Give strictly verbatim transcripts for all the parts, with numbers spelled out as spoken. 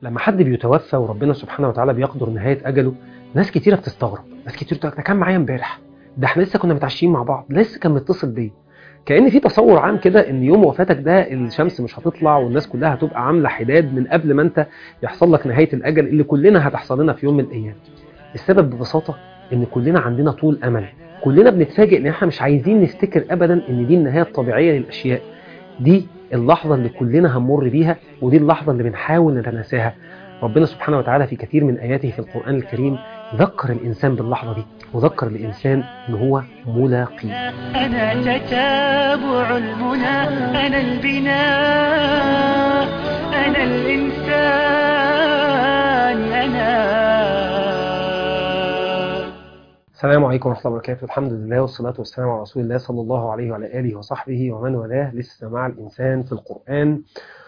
لما حد بيتوفى وربنا سبحانه وتعالى بيقدر نهاية أجله، ناس كتيرة بتستغرب، ناس كتير تقول ده كان معايا امبارح، ده احنا لسه كنا متعشين مع بعض، لسه كان متصل بيا. كأن في تصور عام كده ان يوم وفاتك ده الشمس مش هتطلع والناس كلها هتبقى عاملة حداد من قبل ما انت يحصل لك نهاية الأجل اللي كلنا هتحصل لنا في يوم من الأيام. السبب ببساطة ان كلنا عندنا طول أمل، كلنا بنتفاجئ ان احنا مش عايزين نفتكر أبدا ان دي النهاية الطبيعية للأشياء. دي اللحظة اللي كلنا هنمر بيها، ودي اللحظة اللي بنحاول نتناساها. ربنا سبحانه وتعالى في كثير من آياته في القرآن الكريم ذكر الإنسان باللحظة دي، وذكر الإنسان إن هو ملاقي. أنا تتابع المنى، أنا البناء، أنا الإنسان، أنا. السلام عليكم ورحمة الله وبركاته. الحمد لله والصلاة والسلام على رسول الله صلى الله عليه وعلى آله وصحبه ومن والاه. لسه مع الإنسان في القرآن،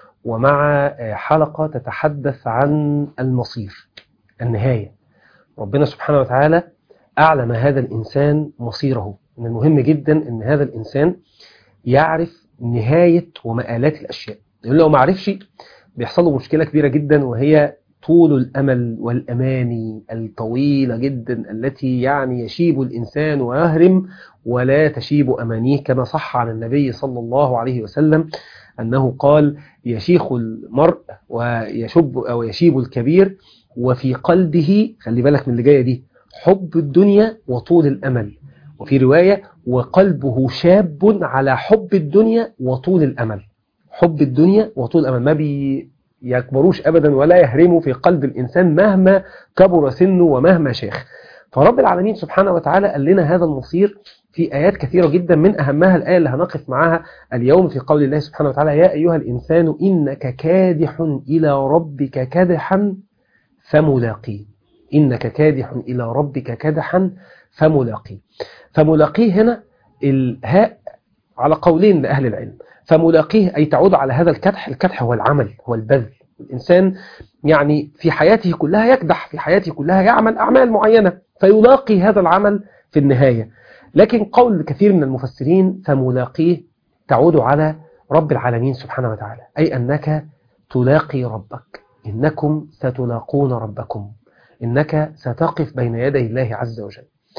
ومع حلقة تتحدث عن المصير، النهاية. ربنا سبحانه وتعالى أعلم هذا الإنسان مصيره. من المهم جدا أن هذا الإنسان يعرف نهاية ومآلات الأشياء، لأنه لو ما عرفش بيحصل له مشكلة كبيرة جدا، وهي طول الأمل والأماني الطويلة جدا التي يعني يشيب الإنسان ويهرم ولا تشيب أمانيه، كما صح عن النبي صلى الله عليه وسلم أنه قال: يشيخ المرء ويشب أو يشيب الكبير وفي قلبه، خلي بالك من اللي جاية دي، حب الدنيا وطول الأمل. وفي رواية: وقلبه شاب على حب الدنيا وطول الأمل. حب الدنيا وطول الأمل ما بيكبروش أبدا ولا يهرموا في قلب الإنسان مهما كبر سنه ومهما شيخ. فرب العالمين سبحانه وتعالى قال لنا هذا المصير في آيات كثيرة جدا، من أهمها الآية اللي هنقف معها اليوم في قول الله سبحانه وتعالى: يا أيها الإنسان إنك كادح إلى ربك كدحا فملاقيه. إنك كادح إلى ربك كدحا فملاقيه. فملاقيه هنا الهاء على قولين لأهل العلم. فملاقيه أي تعود على هذا الكدح. الكدح هو العمل، هو البذل. الإنسان يعني في حياته كلها يكدح، في حياته كلها يعمل أعمال معينة فيلاقي هذا العمل في النهاية. لكن قول كثير من المفسرين فملاقيه تعود على رب العالمين سبحانه وتعالى، أي أنك تلاقي ربك، إنكم ستلاقون ربكم، إنك ستقف بين يدي الله عز وجل.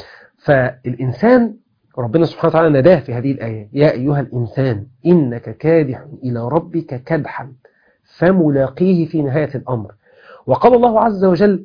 فالإنسان ربنا سبحانه وتعالى نداه في هذه الآية: يا أيها الإنسان إنك كادح إلى ربك كدحا فملاقيه في نهاية الأمر. وقال الله عز وجل: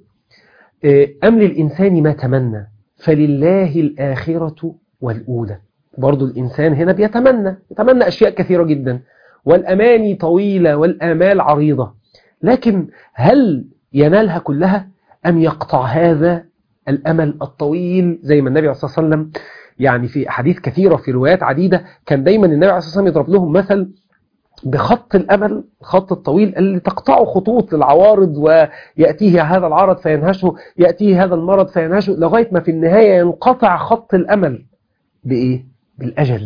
أم للإنسان ما تمنى فلله الآخرة والأولى. برضو الإنسان هنا بيتمنى يتمنى أشياء كثيرة جدا، والأماني طويلة والآمال عريضة، لكن هل ينالها كلها أم يقطع هذا الأمل الطويل؟ زي ما النبي عليه الصلاة والسلام يعني في أحاديث كثيرة في روايات عديدة كان دايما النبي عليه الصلاة والسلام يضرب لهم مثل بخط الأمل، الخط الطويل اللي تقطعه خطوط للعوارض، ويأتيه هذا العرض فينهشه، يأتيه هذا المرض فينهشه، لغاية ما في النهاية ينقطع خط الأمل بإيه؟ بالأجل.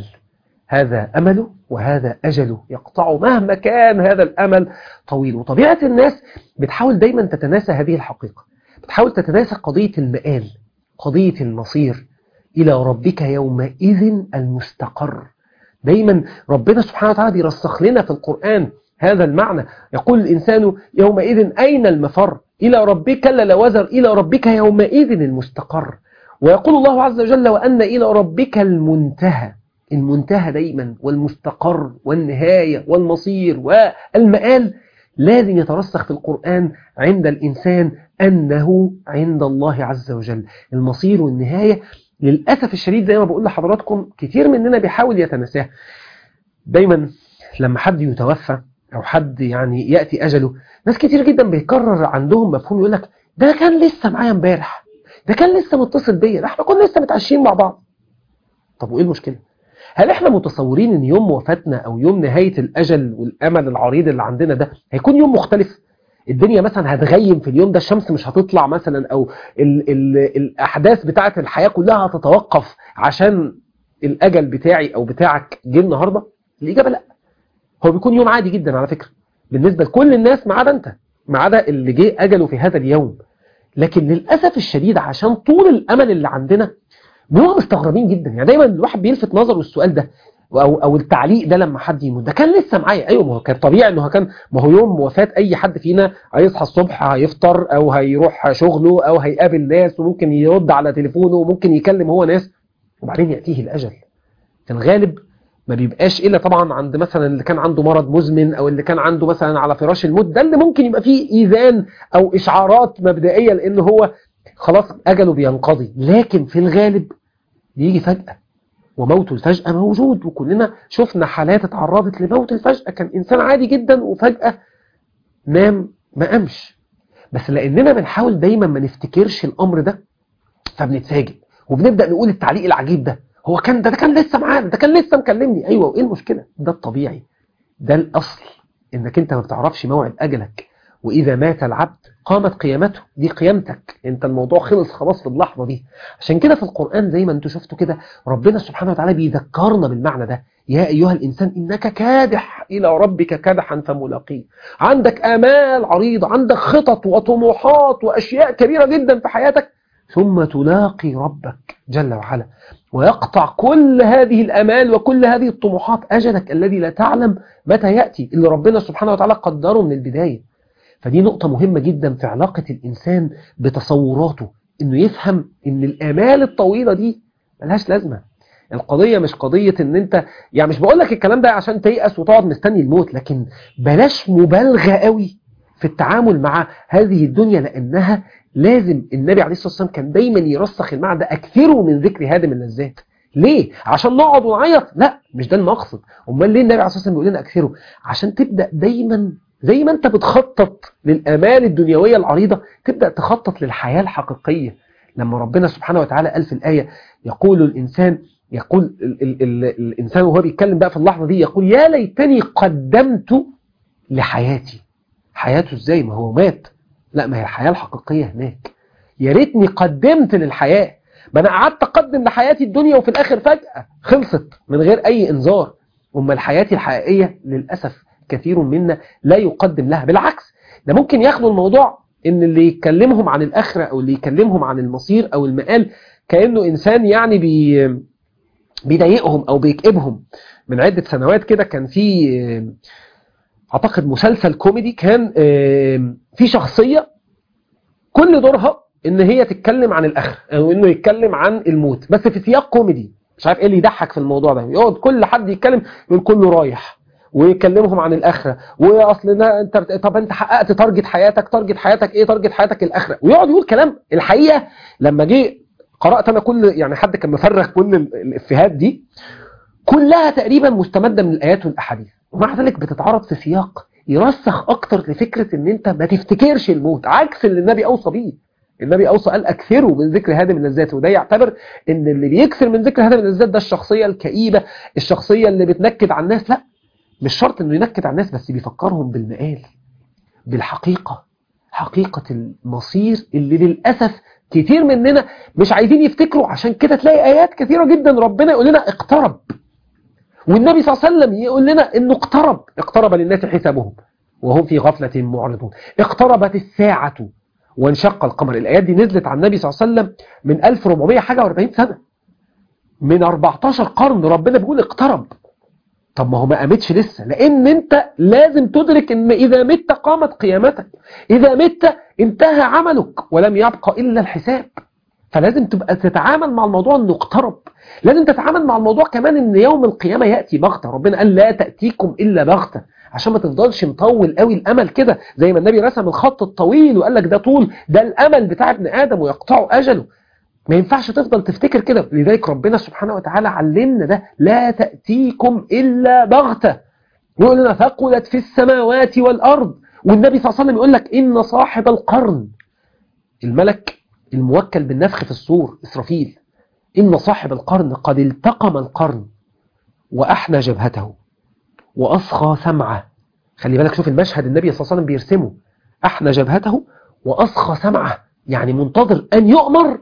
هذا أمله وهذا أجله، يقطعه مهما كان هذا الأمل طويل. وطبيعة الناس بتحاول دايما تتناسى هذه الحقيقة، بتحاول تتناسى قضية المآل، قضية المصير. إلى ربك يومئذ المستقر. دايما ربنا سبحانه وتعالى بيرسخ لنا في القرآن هذا المعنى. يقول الإنسان يومئذ أين المفر، إلى ربك لا وزر، إلى ربك يومئذ المستقر. ويقول الله عز وجل: وأن إلى ربك المنتهى. المنتهى دايما، والمستقر والنهاية والمصير والمآل لازم يترسخ في القرآن عند الإنسان أنه عند الله عز وجل. المصير والنهاية للأسف الشديد زي ما بقول لحضراتكم كتير مننا بيحاول يتناساه. دايما لما حد يتوفى أو حد يعني يأتي أجله، ناس كتير جدا بيكرر عندهم مفهوم يقول لك: ده كان لسه معايا امبارح، ده كان لسه متصل بيا، ده احنا كنا لسه متعشين مع بعض. طب وإيه المشكلة؟ هل احنا متصورين ان يوم وفاتنا او يوم نهاية الأجل والأمل العريض اللي عندنا ده هيكون يوم مختلف؟ الدنيا مثلا هتغيم في اليوم ده، الشمس مش هتطلع مثلا، او ال ال الأحداث بتاعة الحياة كلها هتتوقف عشان الأجل بتاعي او بتاعك جه النهاردة؟ الإجابة لا. هو بيكون يوم عادي جدا على فكرة بالنسبة لكل الناس ما عدا انت، ما عدا اللي جه أجله في هذا اليوم. لكن للأسف الشديد عشان طول الأمل اللي عندنا بنبقى مستغربين جدا. يعني دايما الواحد بيلفت نظره السؤال ده: او او التعليق ده لما حد يموت ده كان لسه معايا. ايوه، ما هو كان طبيعي انه كان، ما هو يوم وفاه اي حد فينا هيصحى الصبح هيفطر او هيروح شغله او هيقابل ناس وممكن يرد على تليفونه وممكن يكلم هو ناس، وبعدين ياتيه الاجل. في الغالب ما بيبقاش الا طبعا عند مثلا اللي كان عنده مرض مزمن او اللي كان عنده مثلا على فراش الموت، ده اللي ممكن يبقى فيه ايذان او اشعارات مبدئيه لان هو خلاص اجله بينقضي. لكن في الغالب بيجي فجأة، وموت الفجأة موجود، وكلنا شفنا حالات اتعرضت لموت الفجأة، كان إنسان عادي جدا وفجأة نام ما قامش. بس لأننا بنحاول دايما ما نفتكرش الأمر ده فبنتفاجئ وبنبدأ نقول التعليق العجيب ده، هو كان ده, ده كان لسه معانا، ده كان لسه مكلمني. أيوة، وإيه المشكلة؟ ده الطبيعي، ده الأصل، إنك أنت ما بتعرفش موعد أجلك، وإذا مات العبد قامت قيامته، دي قيامتك انت، الموضوع خلص خلاص في اللحظة دي. عشان كده في القرآن زي ما انتوا شفتوا كده ربنا سبحانه وتعالى بيذكرنا بالمعنى ده، يا أيها الإنسان إنك كادح إلى ربك كدحا فملاقيه. عندك آمال عريضة، عندك خطط وطموحات وأشياء كبيرة جدا في حياتك، ثم تلاقي ربك جل وعلا ويقطع كل هذه الآمال وكل هذه الطموحات أجلك الذي لا تعلم متى يأتي، اللي ربنا سبحانه وتعالى قدره من البداية. فدي نقطة مهمة جدا في علاقة الإنسان بتصوراته، إنه يفهم إن الآمال الطويلة دي ملهاش لازمة. القضية مش قضية إن أنت، يعني مش بقولك الكلام ده عشان تيأس وتقعد مستني الموت، لكن بلاش مبالغة قوي في التعامل مع هذه الدنيا، لأنها لازم. النبي عليه الصلاة والسلام كان دايما يرسخ المعنى ده، أكثروا من ذكر هادم اللذات. ليه؟ عشان نقعد ونعيط؟ لا، مش ده المقصد. أمال ليه النبي عليه الصلاة والسلام بيقول لنا أكثروا؟ عشان تبدأ دايما زي ما انت بتخطط للآمال الدنيوية العريضة تبدأ تخطط للحياة الحقيقية. لما ربنا سبحانه وتعالى قال في الآية، يقول الإنسان، يقول ال ال ال الإنسان وهو بيتكلم بقى في اللحظة دي، يقول يا ليتني قدمت لحياتي. حياته ازاي؟ ما هو مات. لا، ما هي الحياة الحقيقية هناك. يا ريتني قدمت للحياة، ما انا قعدت اقدم لحياتي الدنيا وفي الآخر فجأة خلصت من غير أي إنذار. أما الحياة الحقيقية للأسف كثير منا لا يقدم لها، بالعكس ده ممكن ياخدوا الموضوع ان اللي يكلمهم عن الآخرة او اللي يكلمهم عن المصير او المآل كأنه انسان يعني بي بيضايقهم او بيكئبهم. من عدة سنوات كده كان في اعتقد مسلسل كوميدي، كان في شخصية كل دورها ان هي تتكلم عن الآخرة او انه يتكلم عن الموت، بس في سياق كوميدي. مش عارف ايه اللي يضحك في الموضوع ده، يقعد كل حد يتكلم يقول كله رايح ويكلمهم عن الآخرة، واصل ده انت، طب انت حققت تارجت حياتك، تارجت حياتك ايه؟ تارجت حياتك الآخرة. ويقعد يقول كلام. الحقيقة لما جه قرأت انا كل، يعني حد كان مفرغ كل الافيهات دي كلها تقريبا مستمدة من الآيات والأحاديث، ومع ذلك بتتعرض في سياق يرسخ اكتر لفكرة ان انت ما تفتكرش الموت، عكس اللي النبي اوصى بيه. النبي اوصى قال اكثروا من ذكر هادم اللذات، وده يعتبر ان اللي بيكثر من ذكر هادم اللذات ده الشخصية الكئيبة، الشخصية اللي بتنكد على الناس. لا، مش شرط انه ينكد على الناس، بس بيفكرهم بالمآل، بالحقيقة، حقيقة المصير اللي للأسف كتير مننا مش عايزين يفتكروا. عشان كده تلاقي آيات كثيرة جدا ربنا يقول لنا اقترب، والنبي صلى الله عليه وسلم يقول لنا انه اقترب، اقترب للناس حسابهم وهم في غفلة معرضون، اقتربت الساعة وانشق القمر. الآيات دي نزلت على النبي صلى الله عليه وسلم من ألف وأربعمائة حاجة وأربعين سنة، من أربعتاشر قرن ربنا بيقول اقترب. طب ما هو ما قامتش لسه، لأن انت لازم تدرك ان إذا مت قامت قيامتك، إذا مت انتهى عملك ولم يبقى إلا الحساب. فلازم تبقى تتعامل مع الموضوع انه اقترب. لازم تتعامل مع الموضوع كمان ان يوم القيامة يأتي بغتة. ربنا قال لا تأتيكم إلا بغتة، عشان ما تفضلش مطول قوي الأمل كده زي ما النبي رسم الخط الطويل وقال لك ده طول، ده الأمل بتاع ابن آدم ويقطعه أجله. ما ينفعش تفضل تفتكر كده. لذلك ربنا سبحانه وتعالى علمنا ده، لا تأتيكم إلا بغتة. يقول لنا ثقلت في السماوات والأرض. والنبي صلى الله عليه وسلم يقول لك إن صاحب القرن، الملك الموكل بالنفخ في الصور إسرافيل، إن صاحب القرن قد التقم القرن وأحنى جبهته وأصغى سمعه. خلي بالك، شوف المشهد النبي صلى الله عليه وسلم بيرسمه، أحنى جبهته وأصغى سمعه، يعني منتظر أن يؤمر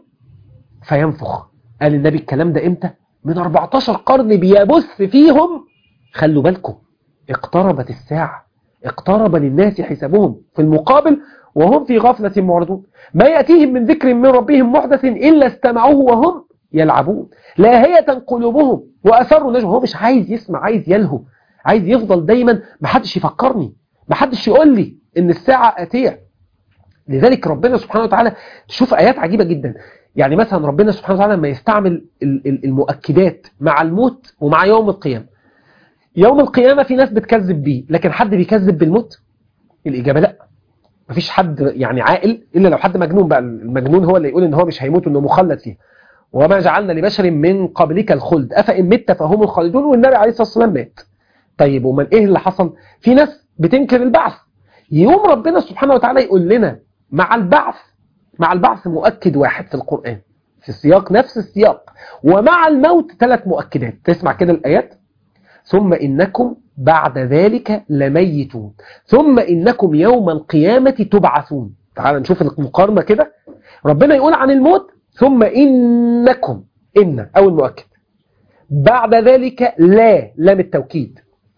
فينفخ. قال النبي الكلام ده إمتى؟ من أربعتاشر قرن بيبث فيهم. خلوا بالكم، اقتربت الساعة، اقترب للناس حسابهم. في المقابل وهم في غفلة معرضون، ما يأتيهم من ذكر من ربهم محدث إلا استمعوه وهم يلعبون لاهية قلوبهم وأسروا النجوى. هو مش عايز يسمع، عايز يلهو، عايز يفضل دايما محدش يفكرني، محدش يقول لي إن الساعة آتية. لذلك ربنا سبحانه وتعالى تشوف آيات عجيبة جدا. يعني مثلا ربنا سبحانه وتعالى لما يستعمل المؤكدات مع الموت ومع يوم القيامة. يوم القيامة في ناس بتكذب بيه، لكن حد بيكذب بالموت؟ الإجابة لا. مفيش حد يعني عاقل إلا لو حد مجنون، بقى المجنون هو اللي يقول إن هو مش هيموت وإنه مخلد فيه. وما جعلنا لبشر من قبلك الخلد أفإن مت فهم الخالدون، والنبي عليه الصلاة والسلام مات. طيب ومن إيه اللي حصل؟ في ناس بتنكر البعث. يوم ربنا سبحانه وتعالى يقول لنا مع البعث، مع البعث مؤكد واحد في القرآن، في السياق نفس السياق، ومع الموت ثلاث مؤكدات. تسمع كده الآيات: ثم إنكم بعد ذلك لميتون ثم إنكم يوم القيامة تبعثون. تعال نشوف المقارنة كده. ربنا يقول عن الموت ثم إنكم، إن أو المؤكد، بعد ذلك لا، لام التوكيد،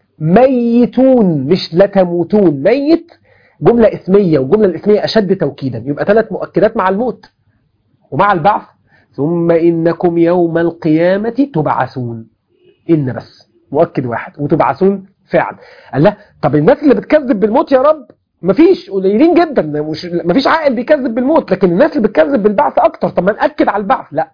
ميتون مش لا تموتون، ميت جملة اسمية، والجملة الاسمية أشد توكيدا. يبقى ثلاث مؤكدات مع الموت ومع البعث. ثم إنكم يوم القيامة تبعثون، إن بس مؤكد واحد، وتبعثون فعل. قال لا، طب الناس اللي بتكذب بالموت يا رب مفيش، قليلين جدا، مش مفيش عاقل بيكذب بالموت، لكن الناس اللي بتكذب بالبعث أكتر. طب ما نأكد على البعث. لا،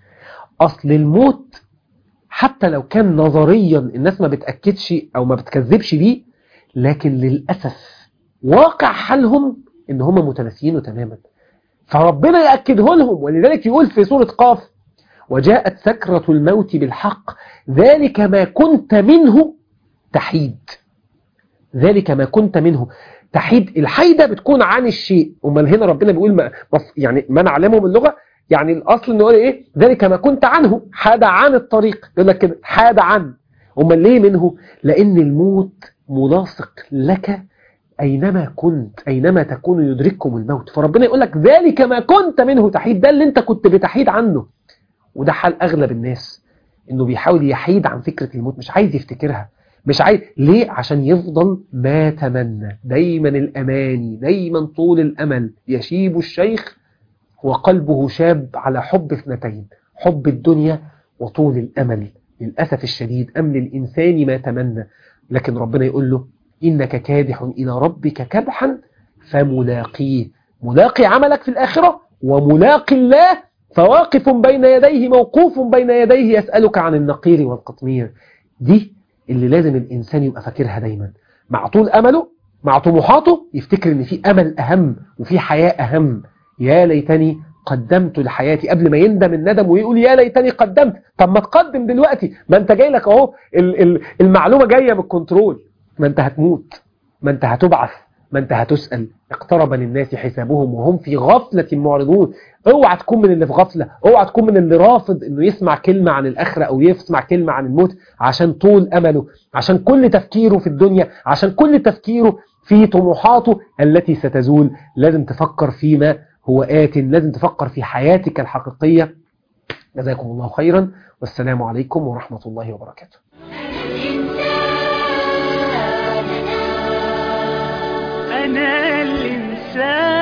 أصل الموت حتى لو كان نظريا الناس ما بتأكدش أو ما بتكذبش بيه، لكن للأسف واقع حالهم إن هم متناسيينه تماما، فربنا يأكده لهم. ولذلك يقول في سورة قاف: وجاءت سكرة الموت بالحق ذلك ما كنت منه تحيد. ذلك ما كنت منه تحيد. الحيدة بتكون عن الشيء. امال هنا ربنا بيقول ما يعني ما نعلمه من اللغة، يعني الأصل إنه يقول إيه؟ ذلك ما كنت عنه، حاد عن الطريق، يقول لك كده حاد عن. امال ليه منه؟ لأن الموت ملاصق لك أينما كنت، أينما تكون يدرككم الموت. فربنا يقول لك ذلك ما كنت منه تحيد، ده اللي أنت كنت بتحيد عنه. وده حال أغلب الناس، إنه بيحاول يحيد عن فكرة الموت، مش عايز يفتكرها، مش عايز. ليه؟ عشان يفضل ما تمنى. دايما الأماني، دايما طول الأمل. يشيب الشيخ وقلبه شاب على حب اثنتين: حب الدنيا وطول الأمل. للأسف الشديد أمل الإنسان ما تمنى، لكن ربنا يقول له: إنك كادح إلى ربك كدحا فملاقيه. ملاقي عملك في الآخرة، وملاقي الله فواقف بين يديه، موقوف بين يديه يسألك عن النقير والقطمير. دي اللي لازم الإنسان يبقى فاكرها دايما. مع طول أمله، مع طموحاته، يفتكر إن في أمل أهم وفي حياة أهم. يا ليتني قدمت لحياتي، قبل ما يندم الندم ويقول يا ليتني قدمت. طب ما تقدم دلوقتي، ما انت جاي لك اهو المعلومة جاية بالكنترول. ما انت هتموت، ما انت هتبعث، ما انت هتسأل. اقترب للناس حسابهم وهم في غفلة معرضون. اوعى تكون من اللي في غفلة، اوعى تكون من اللي رافض انه يسمع كلمة عن الآخرة او يسمع كلمة عن الموت، عشان طول امله، عشان كل تفكيره في الدنيا، عشان كل تفكيره في طموحاته التي ستزول. لازم تفكر فيما هو آت، لازم تفكر في حياتك الحقيقية. جزاكم الله خيرا، والسلام عليكم ورحمة الله وبركاته. أنا الإنسان